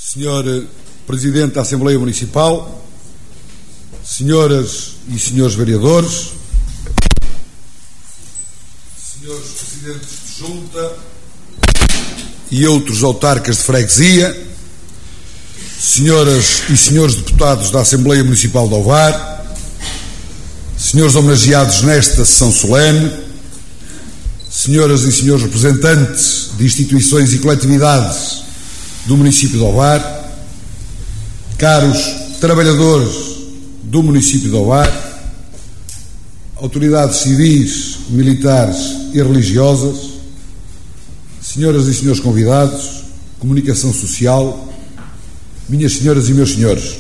Senhor Presidente da Assembleia Municipal, senhoras e senhores vereadores, senhores Presidentes de Junta e outros autarcas de freguesia, senhoras e senhores deputados da Assembleia Municipal de Ovar, senhores homenageados nesta sessão solene, senhoras e senhores representantes de instituições e coletividades do município de Ovar, caros trabalhadores do município de Ovar, autoridades civis, militares e religiosas, senhoras e senhores convidados, comunicação social, minhas senhoras e meus senhores.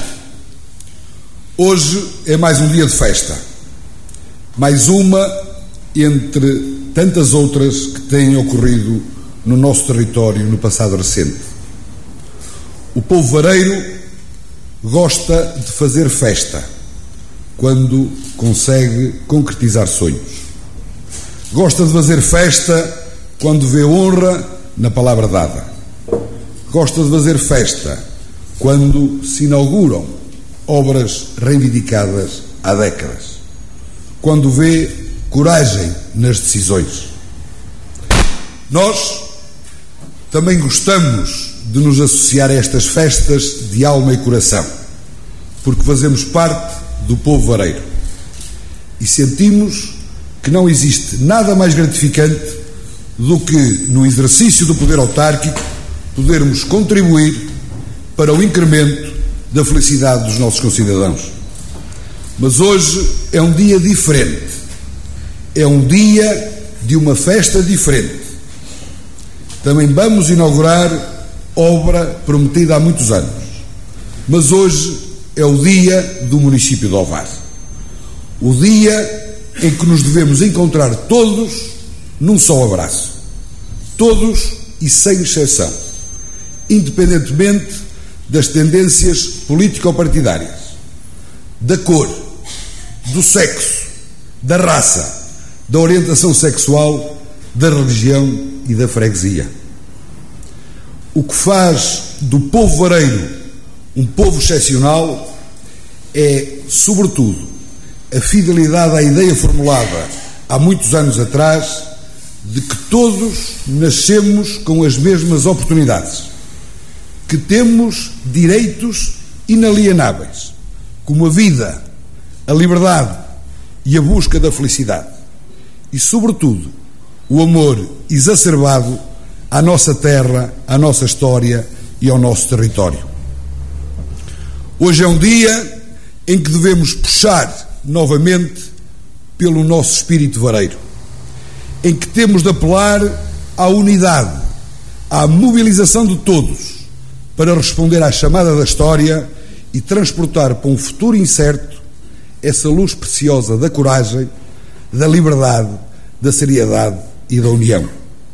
Hoje é mais um dia de festa, mais uma entre tantas outras que têm ocorrido no nosso território no passado recente. O povo vareiro gosta de fazer festa quando consegue concretizar sonhos. Gosta de fazer festa quando vê honra na palavra dada. Gosta de fazer festa quando se inauguram obras reivindicadas há décadas. Quando vê coragem nas decisões. Nós também gostamos de nos associar a estas festas de alma e coração, porque fazemos parte do povo vareiro e sentimos que não existe nada mais gratificante do que, no exercício do poder autárquico, podermos contribuir para o incremento da felicidade dos nossos concidadãos. Mas hoje é um dia diferente, é um dia de uma festa diferente. Também vamos inaugurar obra prometida há muitos anos, mas hoje é o dia do município de Ovar, o dia em que nos devemos encontrar todos num só abraço, todos e sem exceção, independentemente das tendências político-partidárias, da cor, do sexo, da raça, da orientação sexual, da religião e da freguesia. O que faz do povo vareiro um povo excepcional é, sobretudo, a fidelidade à ideia formulada há muitos anos atrás de que todos nascemos com as mesmas oportunidades, que temos direitos inalienáveis, como a vida, a liberdade e a busca da felicidade, e, sobretudo, o amor exacerbado à nossa terra, à nossa história e ao nosso território. Hoje é um dia em que devemos puxar novamente pelo nosso espírito vareiro, em que temos de apelar à unidade, à mobilização de todos para responder à chamada da história e transportar para um futuro incerto essa luz preciosa da coragem, da liberdade, da seriedade e da união.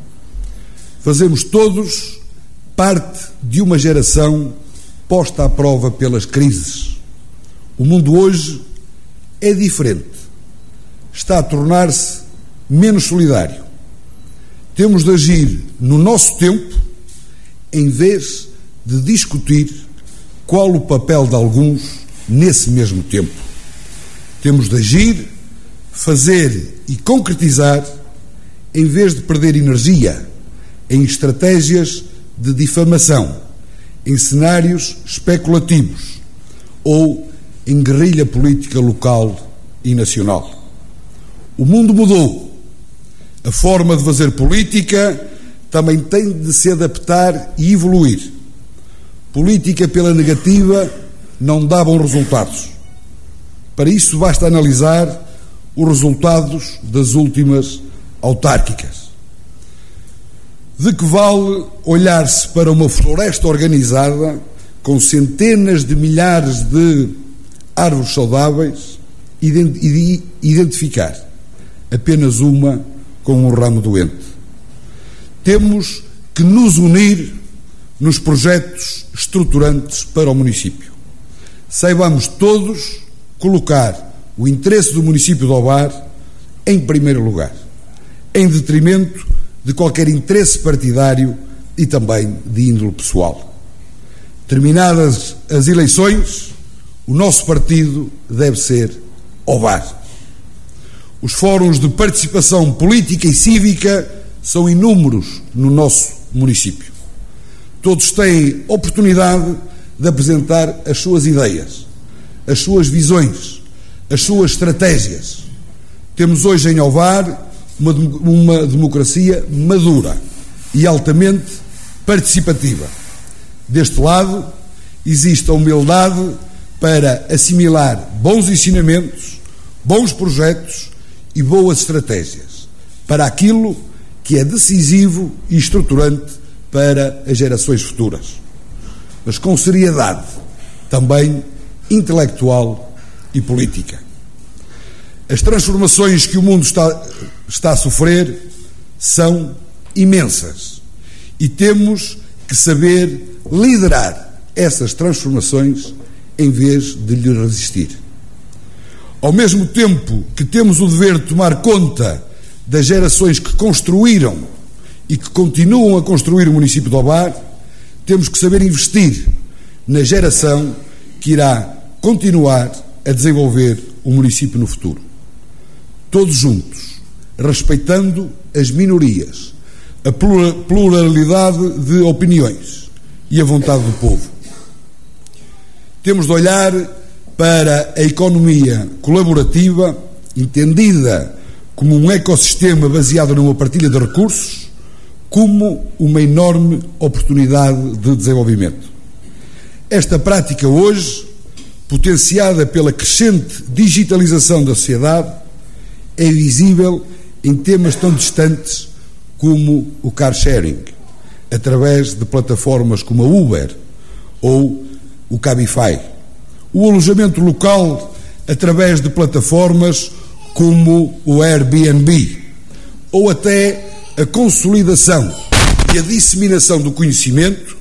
Fazemos todos parte de uma geração posta à prova pelas crises. O mundo hoje é diferente. Está a tornar-se menos solidário. Temos de agir no nosso tempo em vez de discutir qual o papel de alguns nesse mesmo tempo. Temos de agir, fazer e concretizar em vez de perder energia em estratégias de difamação, em cenários especulativos ou em guerrilha política local e nacional. O mundo mudou. A forma de fazer política também tem de se adaptar e evoluir. Política pela negativa não dá bons resultados. Para isso basta analisar os resultados das últimas autárquicas. De que vale olhar-se para uma floresta organizada com centenas de milhares de árvores saudáveis e identificar apenas uma com um ramo doente? Temos que nos unir nos projetos estruturantes para o município. Saibamos todos colocar o interesse do município de Ovar em primeiro lugar, em detrimento de qualquer interesse partidário e também de índole pessoal. Terminadas as eleições, o nosso partido deve ser OVAR. Os fóruns de participação política e cívica são inúmeros no nosso município. Todos têm oportunidade de apresentar as suas ideias, as suas visões, as suas estratégias. Temos hoje em OVAR uma democracia madura e altamente participativa. Deste lado, existe a humildade para assimilar bons ensinamentos, bons projetos e boas estratégias para aquilo que é decisivo e estruturante para as gerações futuras, mas com seriedade também intelectual e política. As transformações que o mundo está a sofrer são imensas e temos que saber liderar essas transformações em vez de lhe resistir. Ao mesmo tempo que temos o dever de tomar conta das gerações que construíram e que continuam a construir o município de OVAR, temos que saber investir na geração que irá continuar a desenvolver o município no futuro. Todos juntos, respeitando as minorias, a pluralidade de opiniões e a vontade do povo. Temos de olhar para a economia colaborativa, entendida como um ecossistema baseado numa partilha de recursos, como uma enorme oportunidade de desenvolvimento. Esta prática hoje, potenciada pela crescente digitalização da sociedade, é visível em temas tão distantes como o car sharing, através de plataformas como a Uber ou o Cabify, o alojamento local através de plataformas como o Airbnb, ou até a consolidação e a disseminação do conhecimento,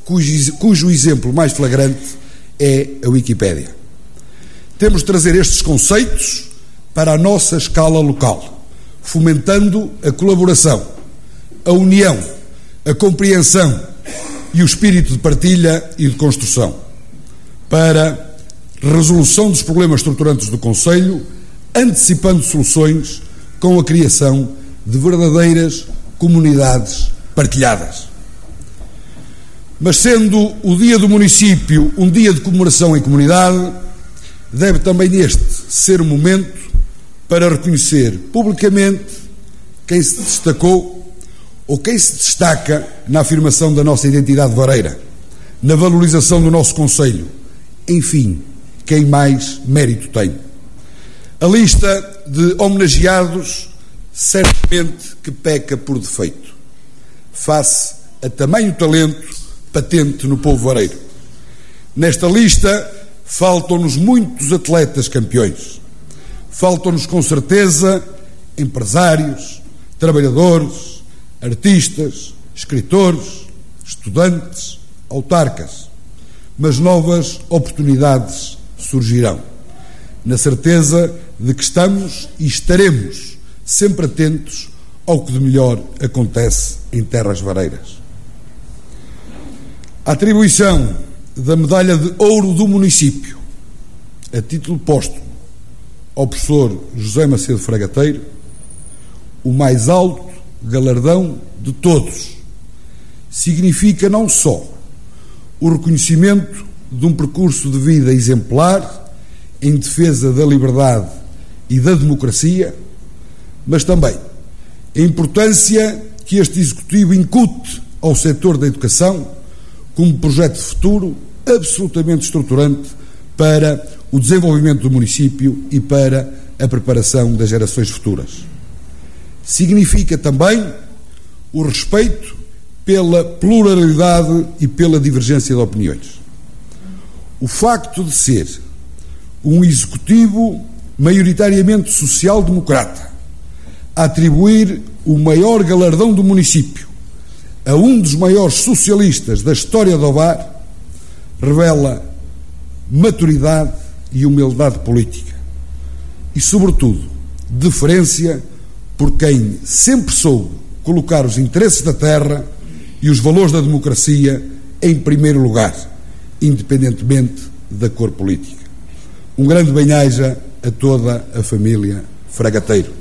cujo exemplo mais flagrante é a Wikipédia. Temos de trazer estes conceitos para a nossa escala local, fomentando a colaboração, a união, a compreensão e o espírito de partilha e de construção, para resolução dos problemas estruturantes do Concelho, antecipando soluções com a criação de verdadeiras comunidades partilhadas. Mas sendo o Dia do Município um dia de comemoração em comunidade, deve também este ser o momento para reconhecer publicamente quem se destacou ou quem se destaca na afirmação da nossa identidade vareira, na valorização do nosso concelho, enfim, quem mais mérito tem. A lista de homenageados certamente que peca por defeito, face a tamanho talento patente no povo vareiro. Nesta lista faltam-nos muitos atletas campeões. Faltam-nos com certeza empresários, trabalhadores, artistas, escritores, estudantes, autarcas. Mas novas oportunidades surgirão, na certeza de que estamos e estaremos sempre atentos ao que de melhor acontece em terras vareiras. A atribuição da medalha de ouro do município, a título póstumo, ao professor José Macedo Fragateiro, o mais alto galardão de todos, significa não só o reconhecimento de um percurso de vida exemplar em defesa da liberdade e da democracia, mas também a importância que este Executivo incute ao setor da educação como projeto de futuro absolutamente estruturante para o desenvolvimento do município e para a preparação das gerações futuras. Significa também o respeito pela pluralidade e pela divergência de opiniões. O facto de ser um Executivo maioritariamente social-democrata a atribuir o maior galardão do município a um dos maiores socialistas da história do OVAR revela maturidade e humildade política e, sobretudo, deferência por quem sempre soube colocar os interesses da terra e os valores da democracia em primeiro lugar independentemente da cor política. Um grande bem-aja a toda a família Fragateiro.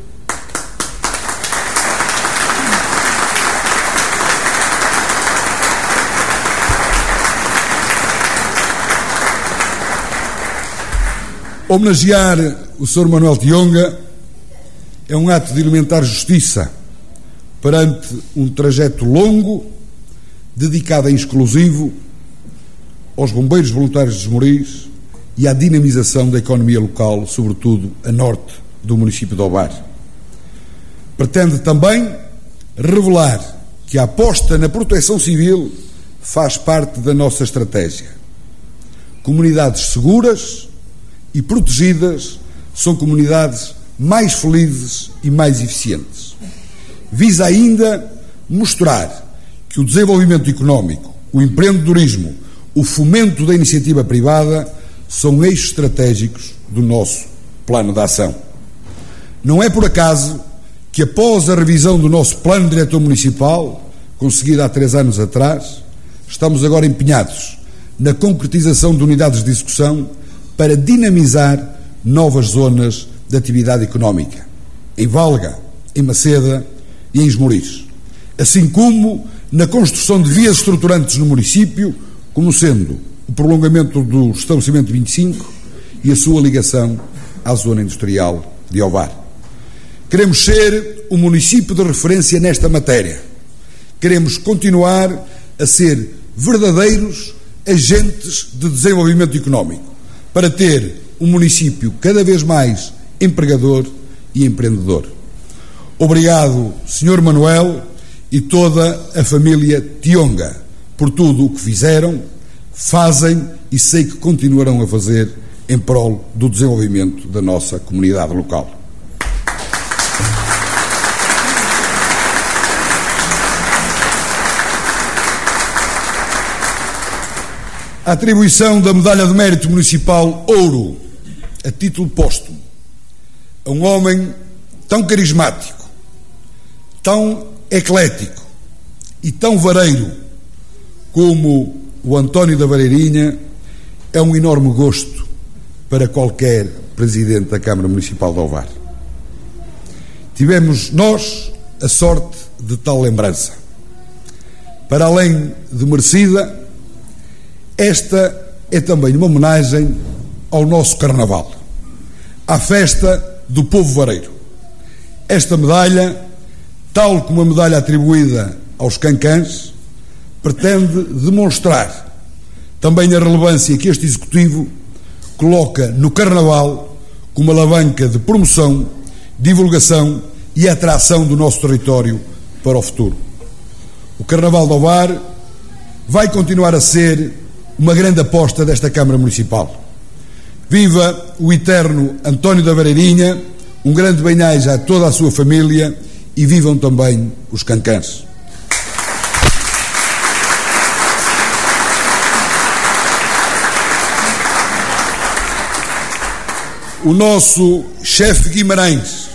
Homenagear o Sr. Manuel Tionga é um ato de elementar justiça perante um trajeto longo, dedicado em exclusivo aos bombeiros voluntários de Esmoriz e à dinamização da economia local, sobretudo a norte do município de Ovar. Pretende também revelar que a aposta na proteção civil faz parte da nossa estratégia. Comunidades seguras e protegidas são comunidades mais felizes e mais eficientes. Visa ainda mostrar que o desenvolvimento económico, o empreendedorismo, o fomento da iniciativa privada são eixos estratégicos do nosso plano de ação. Não é por acaso que, após a revisão do nosso plano diretor municipal, conseguida há 3 anos atrás, estamos agora empenhados na concretização de unidades de execução para dinamizar novas zonas de atividade económica, em Valga, em Maceda e em Esmoriz, assim como na construção de vias estruturantes no município, como sendo o prolongamento do estabelecimento 25 e a sua ligação à zona industrial de Ovar. Queremos ser o município de referência nesta matéria. Queremos continuar a ser verdadeiros agentes de desenvolvimento económico, para ter um município cada vez mais empregador e empreendedor. Obrigado, Sr. Manuel e toda a família Tionga, por tudo o que fizeram, fazem e sei que continuarão a fazer em prol do desenvolvimento da nossa comunidade local. A atribuição da Medalha de Mérito Municipal Ouro, a título póstumo, a um homem tão carismático, tão eclético e tão vareiro como o António da Vareirinha, é um enorme gosto para qualquer presidente da Câmara Municipal de Ovar. Tivemos nós a sorte de tal lembrança. Para além de merecida, esta é também uma homenagem ao nosso Carnaval, à festa do povo vareiro. Esta medalha, tal como a medalha atribuída aos cancãs, pretende demonstrar também a relevância que este Executivo coloca no Carnaval como alavanca de promoção, divulgação e atração do nosso território para o futuro. O Carnaval de Ovar vai continuar a ser uma grande aposta desta Câmara Municipal. Viva o eterno António da Vareirinha, um grande bem-aja a toda a sua família e vivam também os cancãs. O nosso chefe Guimarães,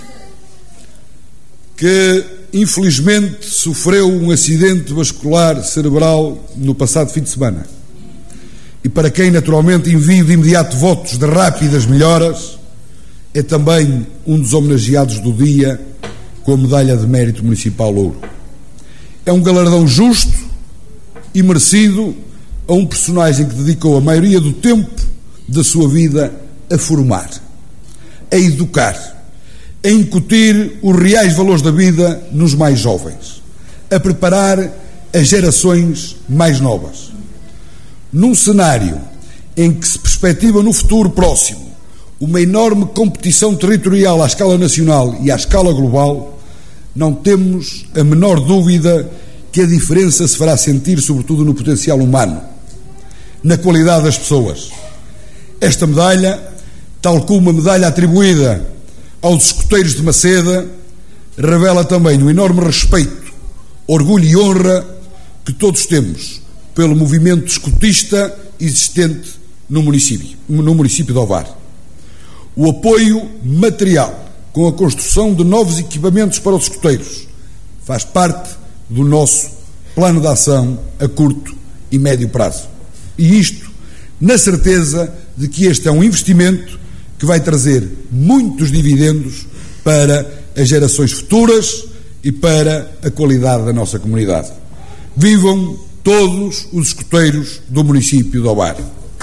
que infelizmente sofreu um acidente vascular cerebral no passado fim de semana, e para quem naturalmente envio de imediato votos de rápidas melhoras, é também um dos homenageados do dia com a Medalha de Mérito Municipal Ouro. É um galardão justo e merecido a um personagem que dedicou a maioria do tempo da sua vida a formar, a educar, a incutir os reais valores da vida nos mais jovens, a preparar as gerações mais novas. Num cenário em que se perspectiva no futuro próximo uma enorme competição territorial à escala nacional e à escala global, não temos a menor dúvida que a diferença se fará sentir sobretudo no potencial humano, na qualidade das pessoas. Esta medalha, tal como a medalha atribuída aos escoteiros de Maceda, revela também o enorme respeito, orgulho e honra que todos temos pelo movimento escotista existente no município de Ovar. O apoio material com a construção de novos equipamentos para os escoteiros faz parte do nosso plano de ação a curto e médio prazo. E isto na certeza de que este é um investimento que vai trazer muitos dividendos para as gerações futuras e para a qualidade da nossa comunidade. Vivam todos os escoteiros do município de Ovar.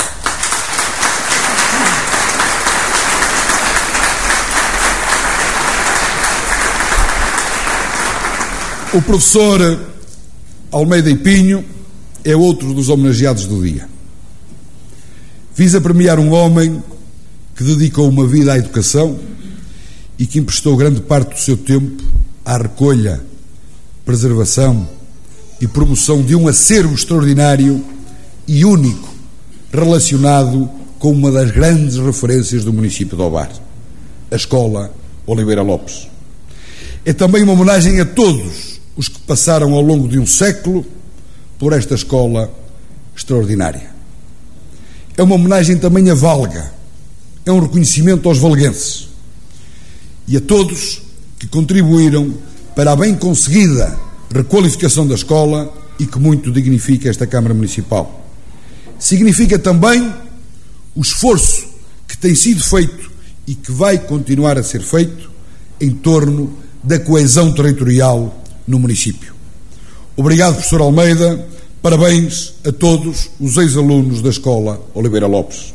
O professor Almeida e Pinho é outro dos homenageados do dia. Visa premiar um homem que dedicou uma vida à educação e que emprestou grande parte do seu tempo à recolha, preservação e promoção de um acervo extraordinário e único relacionado com uma das grandes referências do município de Ovar, a Escola Oliveira Lopes. É também uma homenagem a todos os que passaram ao longo de um século por esta escola extraordinária. É uma homenagem também a Valga, é um reconhecimento aos valguenses e a todos que contribuíram para a bem conseguida requalificação da escola e que muito dignifica esta Câmara Municipal. Significa também o esforço que tem sido feito e que vai continuar a ser feito em torno da coesão territorial no município. Obrigado, professor Almeida. Parabéns a todos os ex-alunos da Escola Oliveira Lopes.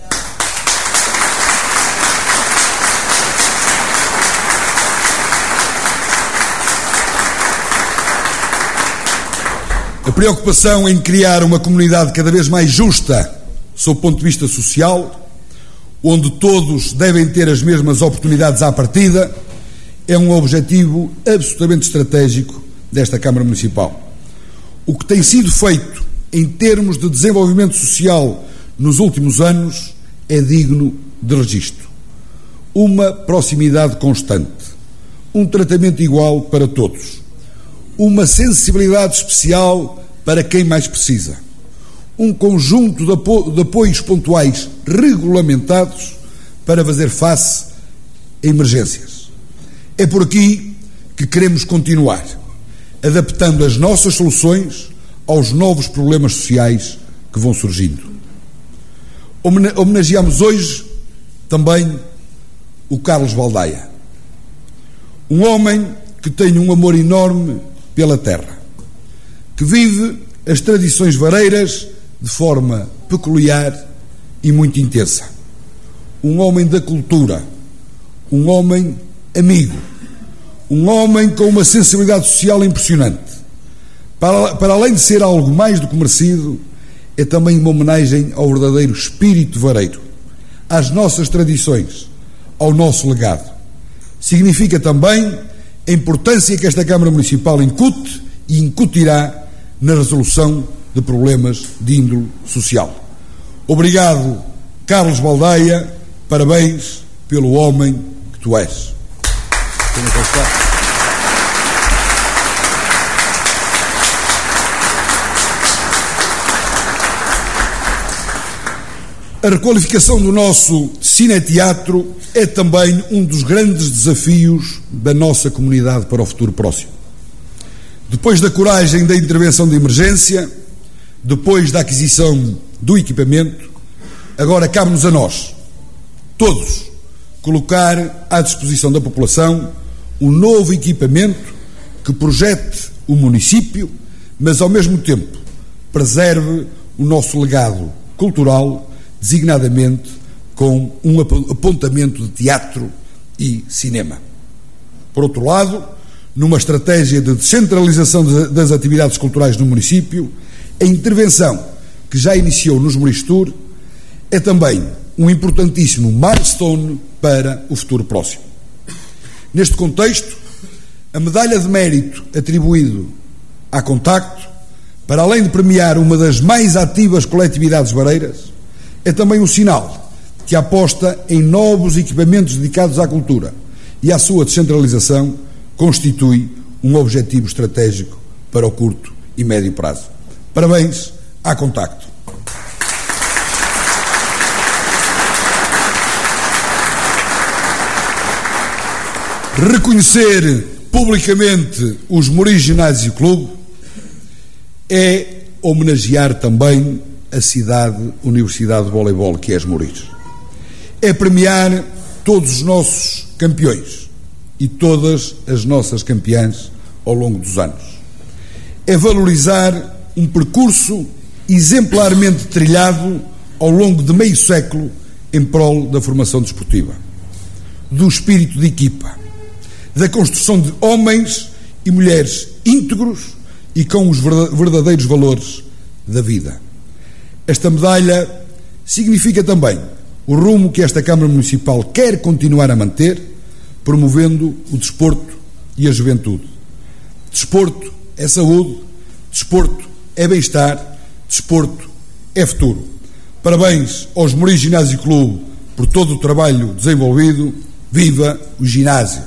A preocupação em criar uma comunidade cada vez mais justa, sob o ponto de vista social, onde todos devem ter as mesmas oportunidades à partida, é um objetivo absolutamente estratégico desta Câmara Municipal. O que tem sido feito em termos de desenvolvimento social nos últimos anos é digno de registro. Uma proximidade constante, um tratamento igual para todos, uma sensibilidade especial para quem mais precisa, um conjunto de apoios pontuais regulamentados para fazer face a emergências. É por aqui que queremos continuar, adaptando as nossas soluções aos novos problemas sociais que vão surgindo. Homenageamos hoje também o Carlos Baldaia, um homem que tem um amor enorme pela terra, que vive as tradições vareiras de forma peculiar e muito intensa. Um homem da cultura, um homem amigo, um homem com uma sensibilidade social impressionante. Para além de ser algo mais do que merecido, é também uma homenagem ao verdadeiro espírito vareiro, às nossas tradições, ao nosso legado. Significa também a importância que esta Câmara Municipal incute e incutirá na resolução de problemas de índole social. Obrigado, Carlos Baldaia, parabéns pelo homem que tu és. A requalificação do nosso cineteatro é também um dos grandes desafios da nossa comunidade para o futuro próximo. Depois da coragem da intervenção de emergência, depois da aquisição do equipamento, agora cabe-nos a nós, todos, colocar à disposição da população um novo equipamento que projete o município, mas ao mesmo tempo preserve o nosso legado cultural, designadamente com um apontamento de teatro e cinema. Por outro lado, numa estratégia de descentralização das atividades culturais no município, a intervenção que já iniciou nos Moristur é também um importantíssimo milestone para o futuro próximo. Neste contexto, a medalha de mérito atribuída à Contacto, para além de premiar uma das mais ativas coletividades vareiras, é também um sinal que aposta em novos equipamentos dedicados à cultura e a sua descentralização constitui um objetivo estratégico para o curto e médio prazo. Parabéns à Contacto. Reconhecer publicamente os Moris Ginásio Clube é homenagear também a cidade-universidade de voleibol que é Esmoriz. É premiar todos os nossos campeões e todas as nossas campeãs ao longo dos anos. É valorizar um percurso exemplarmente trilhado ao longo de meio século em prol da formação desportiva, do espírito de equipa, da construção de homens e mulheres íntegros e com os verdadeiros valores da vida. Esta medalha significa também o rumo que esta Câmara Municipal quer continuar a manter, promovendo o desporto e a juventude. Desporto é saúde, desporto é bem-estar, desporto é futuro. Parabéns ao Esmoriz Ginásio Clube por todo o trabalho desenvolvido. Viva o ginásio!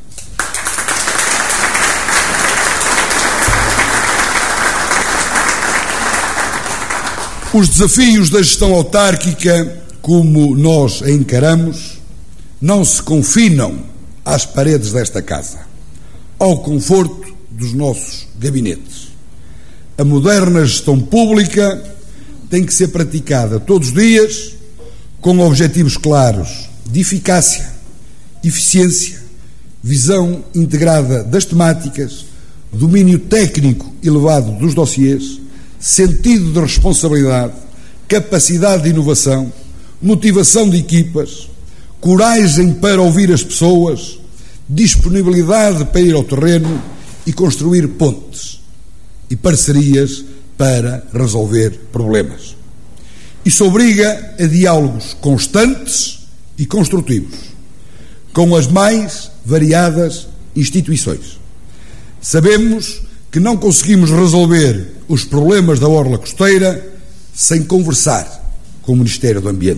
Os desafios da gestão autárquica, como nós a encaramos, não se confinam às paredes desta casa, ao conforto dos nossos gabinetes. A moderna gestão pública tem que ser praticada todos os dias com objetivos claros de eficácia, eficiência, visão integrada das temáticas, domínio técnico elevado dos dossiês, sentido de responsabilidade, capacidade de inovação, motivação de equipas, coragem para ouvir as pessoas, disponibilidade para ir ao terreno e construir pontes e parcerias para resolver problemas. Isso obriga a diálogos constantes e construtivos com as mais variadas instituições. Sabemos que não conseguimos resolver os problemas da orla costeira sem conversar com o Ministério do Ambiente.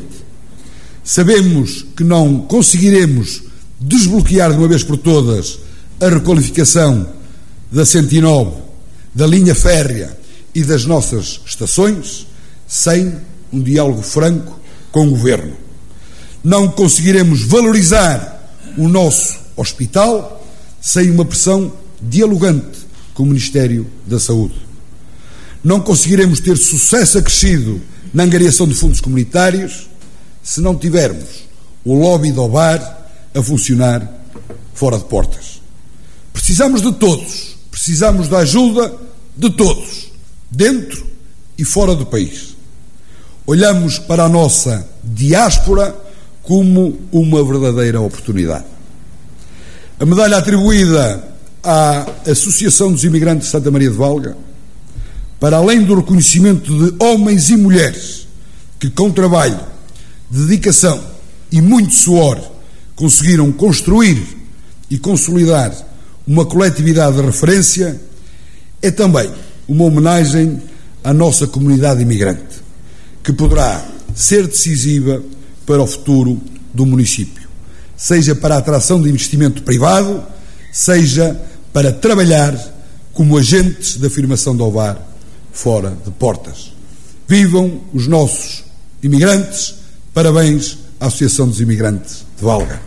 Sabemos que não conseguiremos desbloquear de uma vez por todas a requalificação da 109, da linha férrea e das nossas estações sem um diálogo franco com o Governo. Não conseguiremos valorizar o nosso hospital sem uma pressão dialogante com o Ministério da Saúde. Não conseguiremos ter sucesso acrescido na angariação de fundos comunitários se não tivermos o lobby do bar a funcionar fora de portas. Precisamos de todos, precisamos da ajuda de todos, dentro e fora do país. Olhamos para a nossa diáspora como uma verdadeira oportunidade. A medalha atribuída à Associação dos Imigrantes de Santa Maria de Valga, para além do reconhecimento de homens e mulheres que com trabalho, dedicação e muito suor conseguiram construir e consolidar uma coletividade de referência, é também uma homenagem à nossa comunidade imigrante, que poderá ser decisiva para o futuro do município, seja para a atração de investimento privado, seja para trabalhar como agentes da afirmação do OVAR fora de portas. Vivam os nossos imigrantes, parabéns à Associação dos Imigrantes de Valga.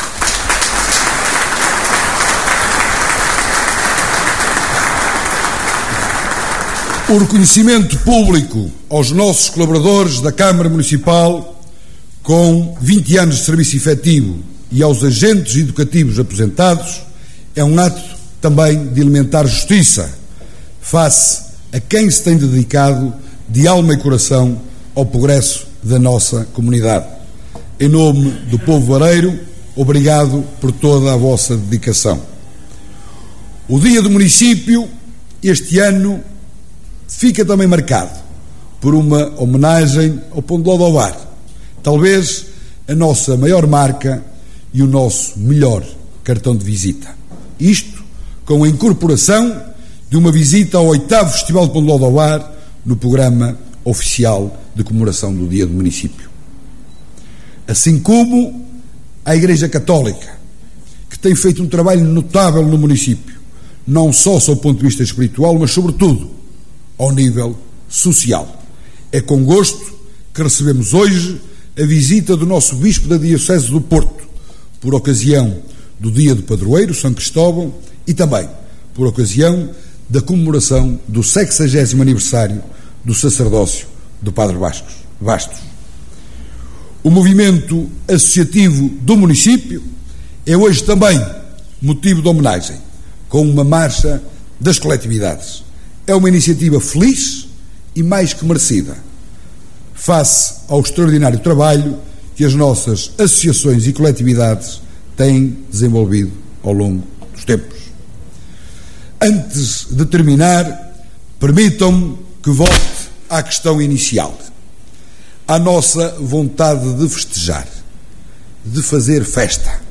O reconhecimento público aos nossos colaboradores da Câmara Municipal com 20 anos de serviço efetivo e aos agentes educativos aposentados é um ato também de elementar justiça face a quem se tem dedicado de alma e coração ao progresso da nossa comunidade. Em nome do povo vareiro, obrigado por toda a vossa dedicação. O Dia do Município, este ano, fica também marcado por uma homenagem ao Pão de Ló do Ovar, talvez a nossa maior marca e o nosso melhor cartão de visita. Isto com a incorporação de uma visita ao 8º Festival de Pão de Ló do Ovar no programa oficial de comemoração do Dia do Município. Assim como a Igreja Católica, que tem feito um trabalho notável no município, não só sob o ponto de vista espiritual, mas sobretudo ao nível social. É com gosto que recebemos hoje a visita do nosso Bispo da Diocese do Porto, por ocasião do Dia do Padroeiro, São Cristóvão, e também por ocasião da comemoração do 60º aniversário do sacerdócio do Padre Bastos. O movimento associativo do município é hoje também motivo de homenagem, com uma marcha das coletividades. É uma iniciativa feliz e mais que merecida, face ao extraordinário trabalho que as nossas associações e coletividades têm desenvolvido ao longo dos tempos. Antes de terminar, permitam-me que volte à questão inicial, à nossa vontade de festejar, de fazer festa.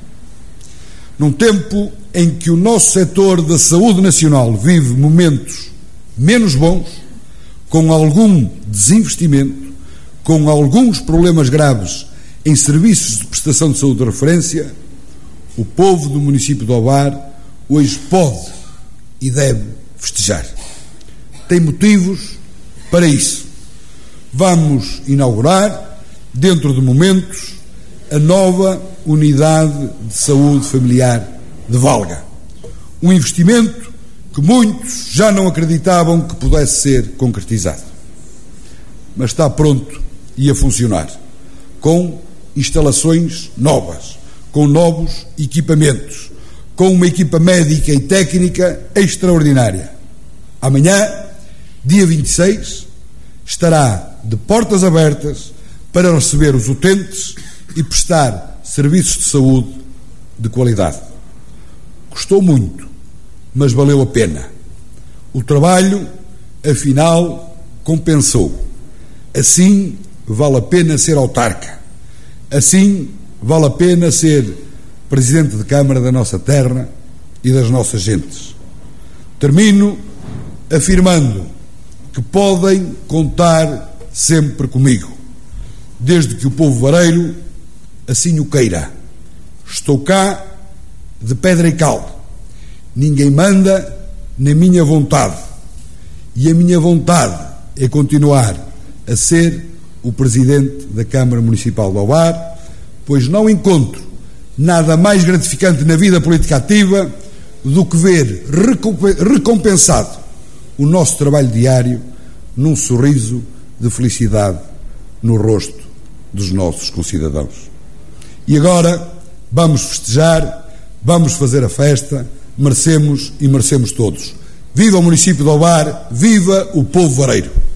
Num tempo em que o nosso setor da saúde nacional vive momentos menos bons, com algum desinvestimento, com alguns problemas graves em serviços de prestação de saúde de referência, o povo do município de Ovar hoje pode e deve festejar. Tem motivos para isso. Vamos inaugurar, dentro de momentos, a nova Unidade de Saúde Familiar de Valga. Um investimento que muitos já não acreditavam que pudesse ser concretizado. Mas está pronto e a funcionar, com instalações novas, com novos equipamentos, com uma equipa médica e técnica extraordinária. Amanhã, dia 26, estará de portas abertas para receber os utentes e prestar serviços de saúde de qualidade. Custou muito, mas valeu a pena. O trabalho, afinal, compensou. Assim, vale a pena ser autarca. Assim, vale a pena ser Presidente de Câmara da nossa terra e das nossas gentes. Termino afirmando que podem contar sempre comigo, desde que o povo vareiro assim o queira. Estou cá de pedra e cal. Ninguém manda na minha vontade. E a minha vontade é continuar a ser o Presidente da Câmara Municipal de Ovar, pois não encontro nada mais gratificante na vida política ativa do que ver recompensado o nosso trabalho diário num sorriso de felicidade no rosto dos nossos concidadãos. E agora vamos festejar, vamos fazer a festa, merecemos e merecemos todos. Viva o município de Ovar, viva o povo vareiro!